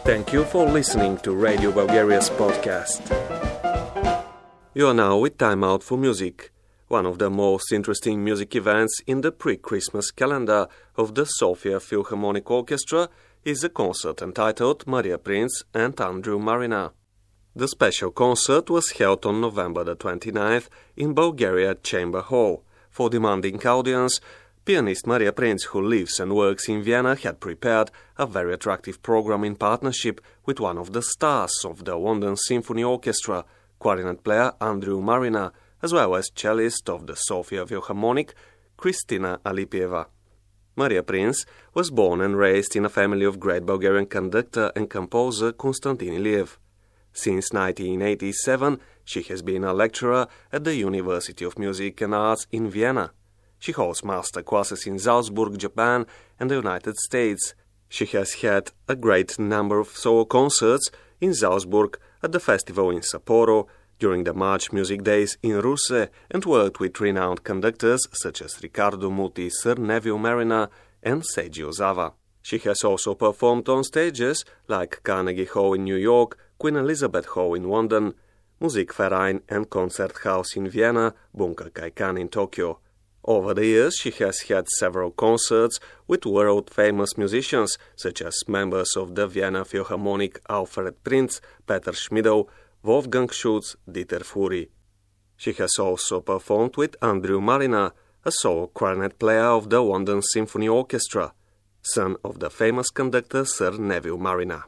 Thank you for listening to Radio Bulgaria's podcast. You are now with Time Out for Music, one of the most interesting music events in the pre-Christmas calendar of the Sofia Philharmonic Orchestra is a concert entitled Maria Prince and Andrew Marina. The special concert was held on November the 29th in Bulgaria Chamber Hall. For demanding audience, pianist Maria Prince, who lives and works in Vienna, had prepared a very attractive program in partnership with one of the stars of the London Symphony Orchestra, clarinet player Andrew Marina, as well as cellist of the Sofia Philharmonic, Kristina Alipieva. Maria Prince was born and raised in a family of great Bulgarian conductor and composer Konstantin Iliev. Since 1987, she has been a lecturer at the University of Music and Arts in Vienna. She holds master classes in Salzburg, Japan, and the United States. She has had a great number of solo concerts in Salzburg, at the festival in Sapporo, during the March Music Days in Russe, and worked with renowned conductors such as Riccardo Muti, Sir Neville Marina, and Seiji Ozawa. She has also performed on stages like Carnegie Hall in New York, Queen Elizabeth Hall in London, Musikverein and Konzerthaus in Vienna, Bunker Kaikan in Tokyo. Over the years, she has had several concerts with world-famous musicians, such as members of the Vienna Philharmonic Alfred Prinz, Peter Schmidl, Wolfgang Schutz, Dieter Fury. She has also performed with Andrew Marina, a solo clarinet player of the London Symphony Orchestra, son of the famous conductor Sir Neville Marina.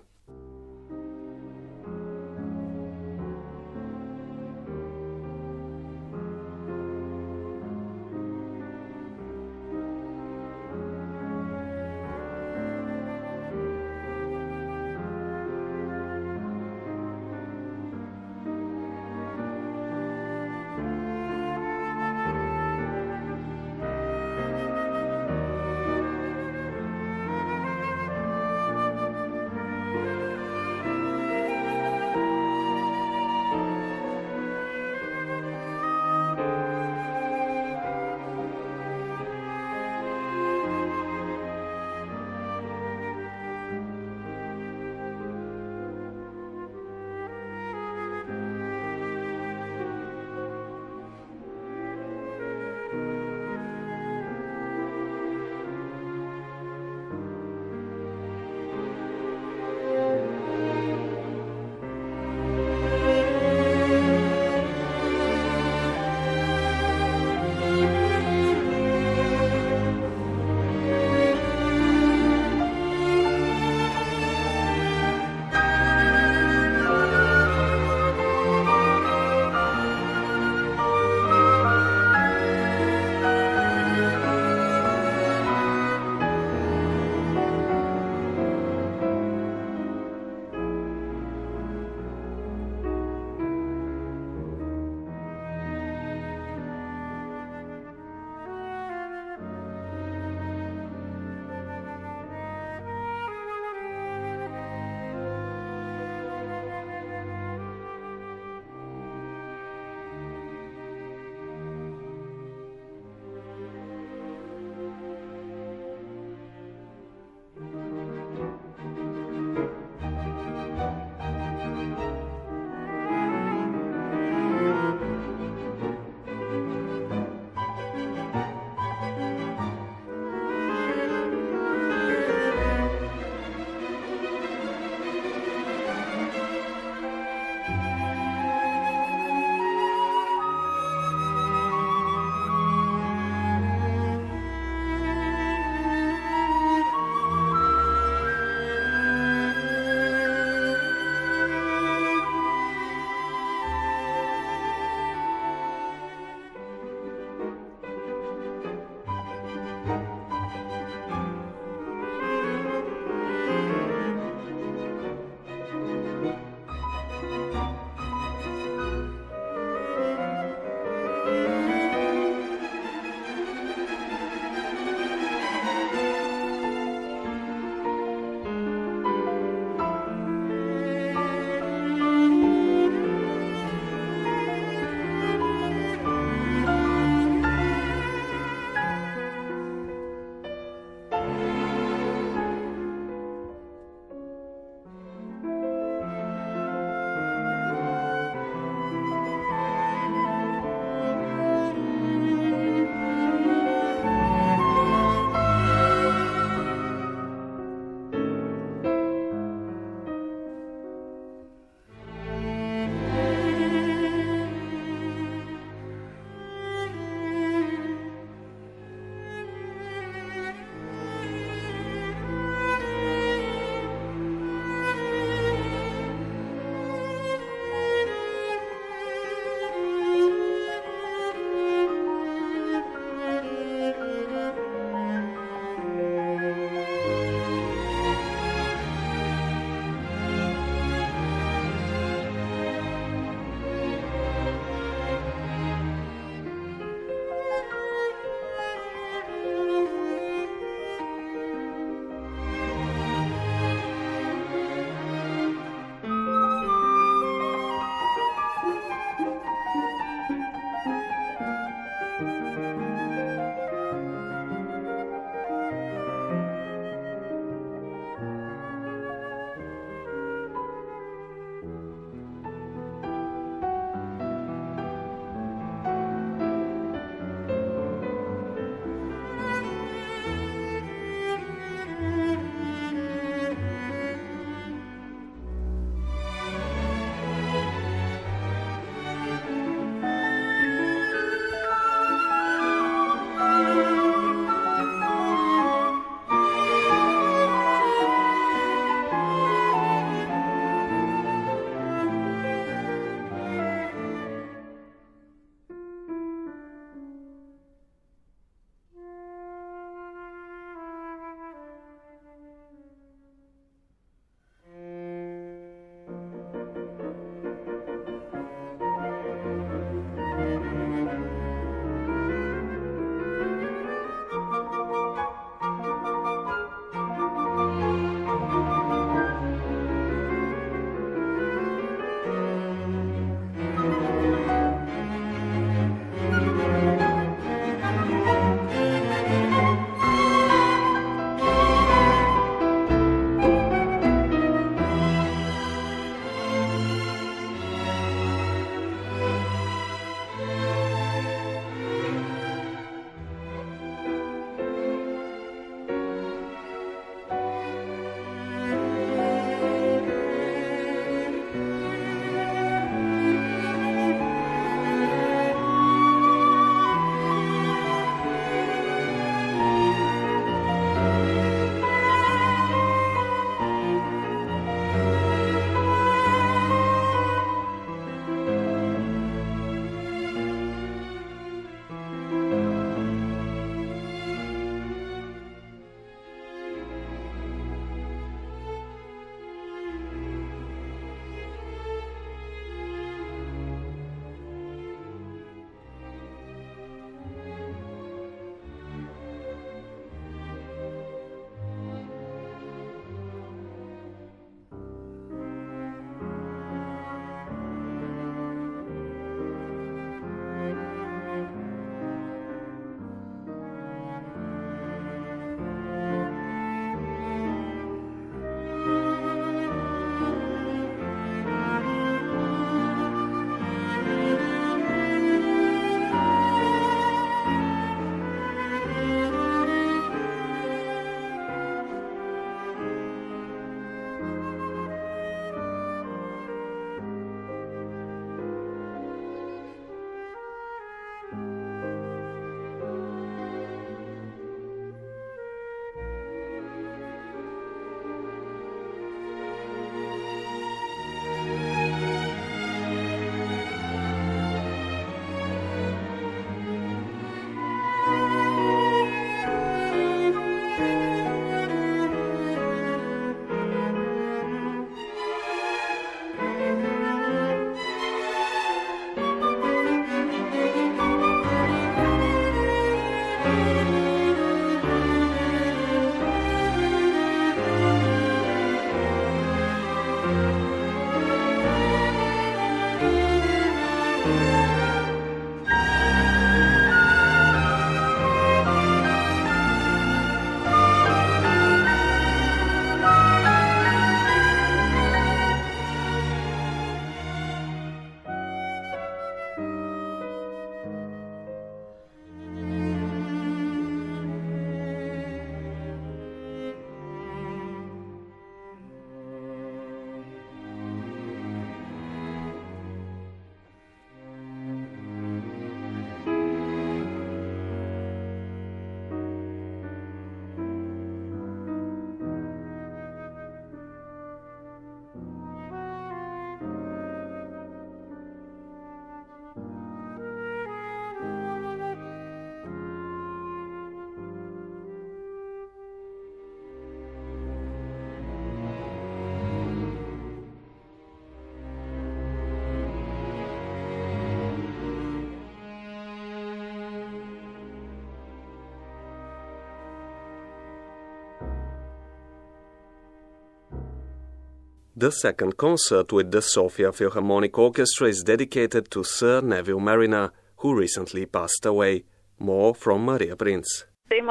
The second concert with the Sofia Philharmonic Orchestra is dedicated to Sir Neville Mariner, who recently passed away. More from Maria Princ.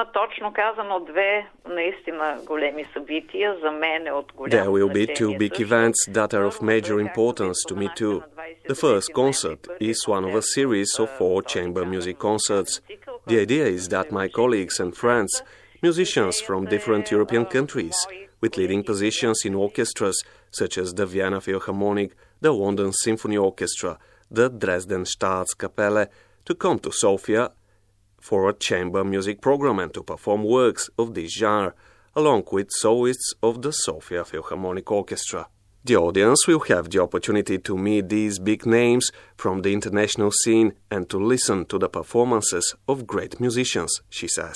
There will be two big events that are of major importance to me too. The first concert is one of a series of 4 chamber music concerts. The idea is that my colleagues and friends, musicians from different European countries, with leading positions in orchestras such as the Vienna Philharmonic, the London Symphony Orchestra, the Dresden Staatskapelle, to come to Sofia for a chamber music program and to perform works of this genre, along with soloists of the Sofia Philharmonic Orchestra. The audience will have the opportunity to meet these big names from the international scene and to listen to the performances of great musicians, she says.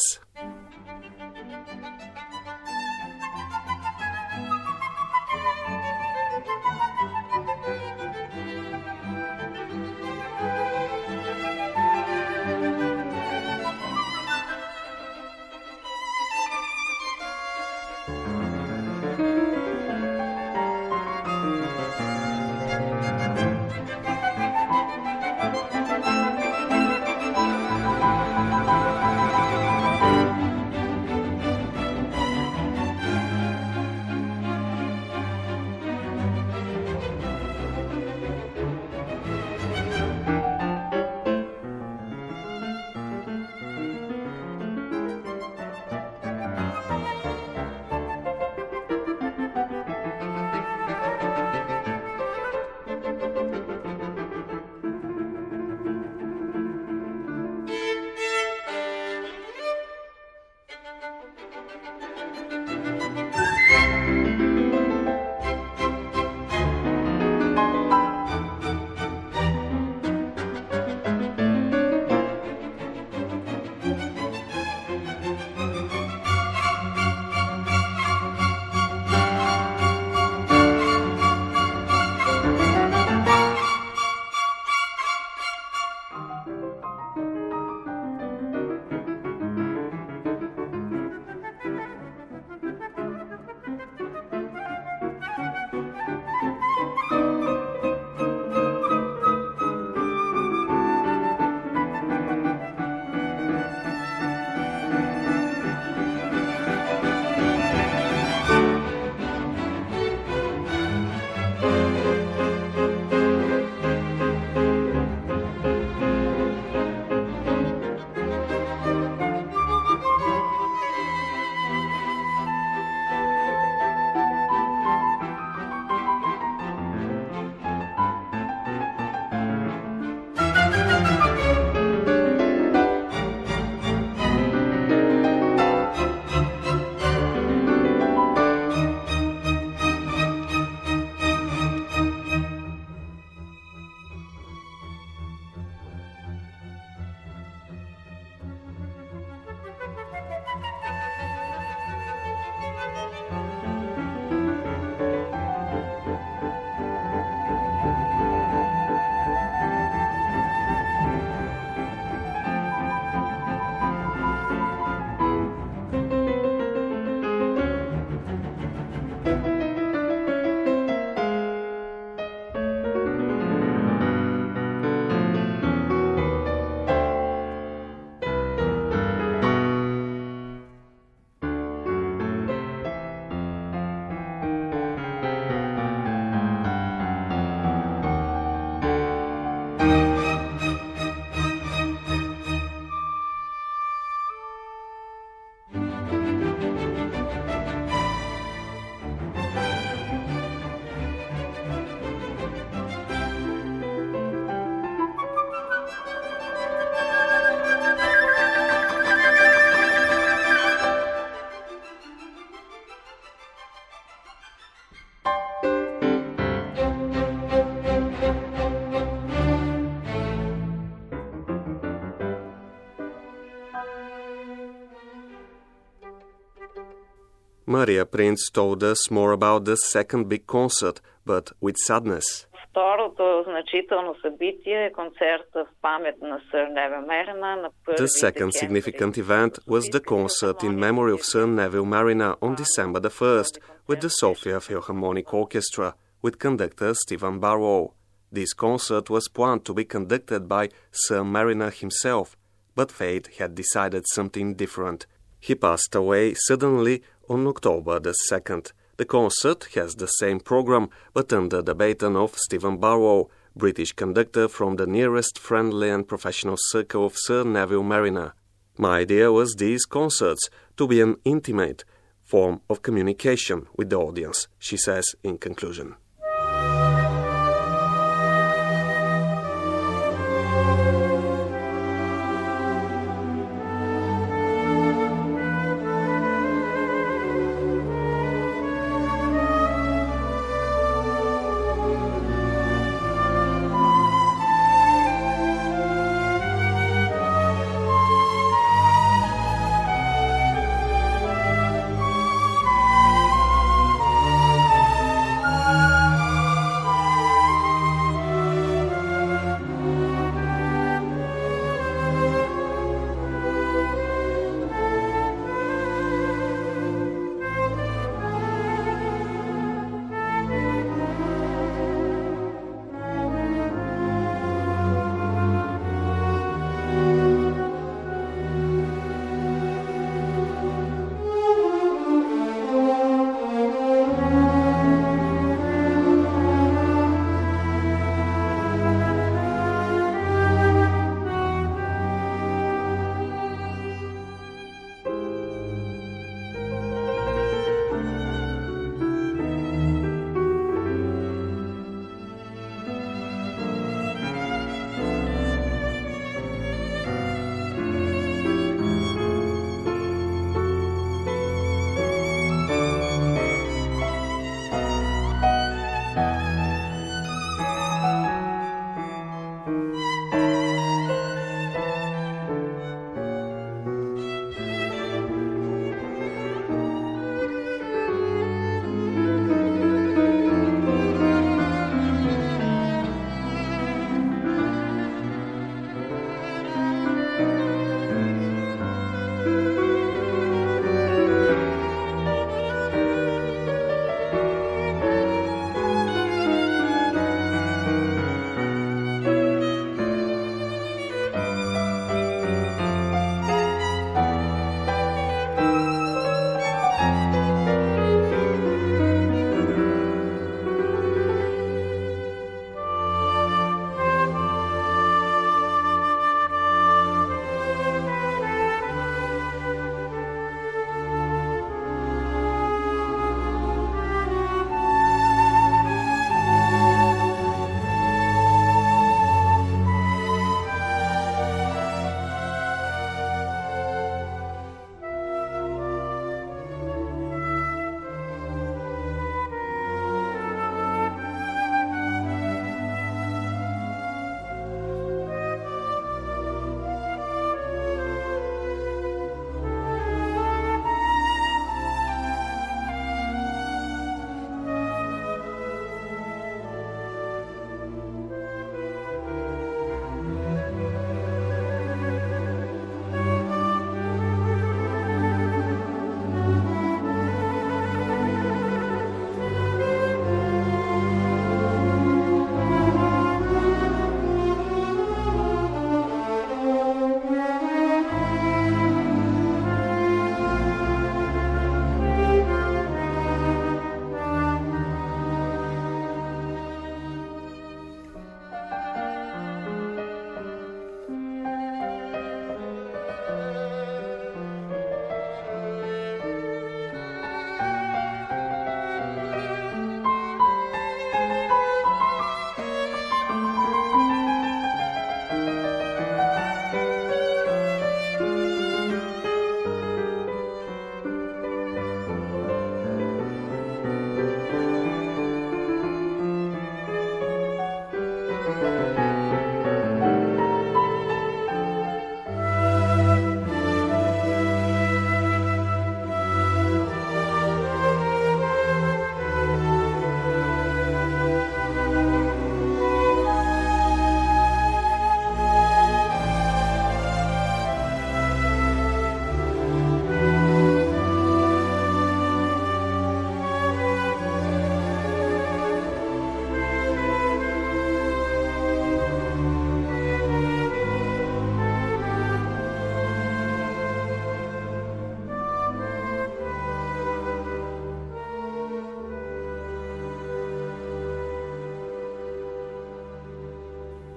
Maria Princ told us more about the second big concert, but with sadness. Второто значително събитие е концерта в памет на сър Невил Марина на 1 The second significant event was the concert in memory of Sir Neville Mariner on December the 1st with the Sofia Philharmonic Orchestra, with conductor Stephen Barrow. This concert was planned to be conducted by Sir Mariner himself, but fate had decided something different. He passed away suddenly on October the 2nd. The concert has the same program, but under the baton of Stephen Barrow, British conductor from the nearest friendly and professional circle of Sir Nevil Mariner. My idea was these concerts to be an intimate form of communication with the audience, she says in conclusion.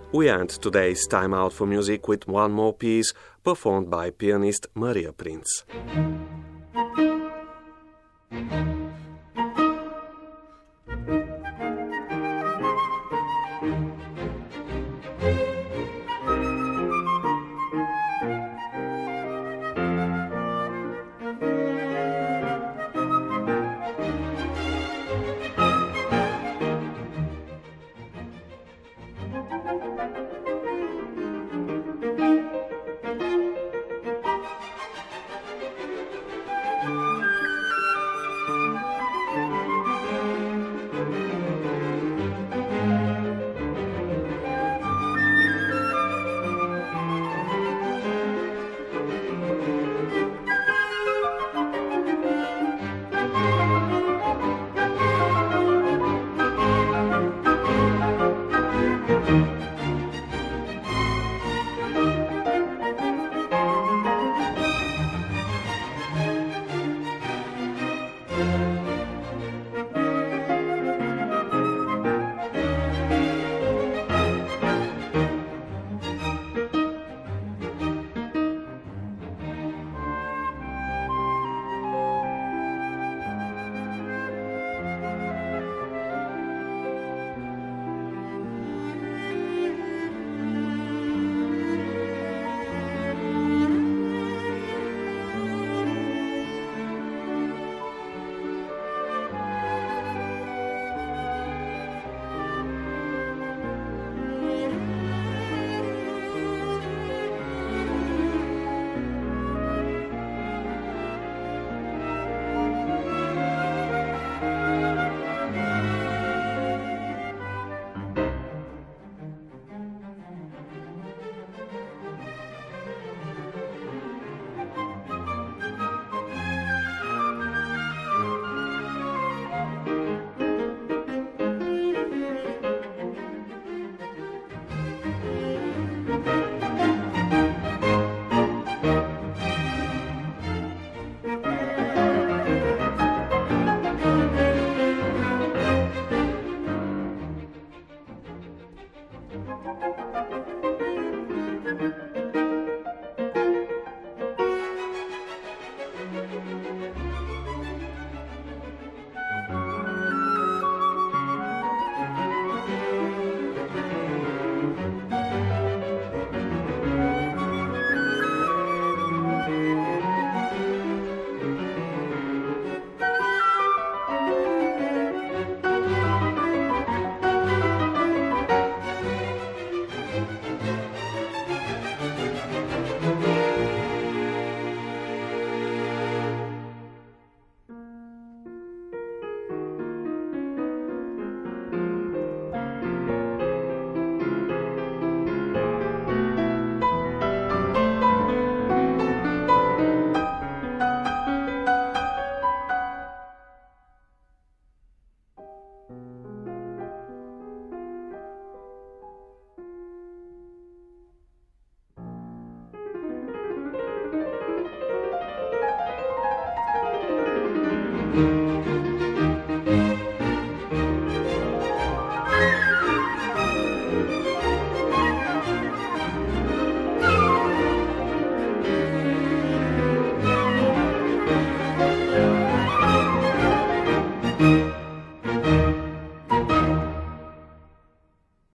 We end today's Time Out for Music with one more piece performed by pianist Maria Prinz.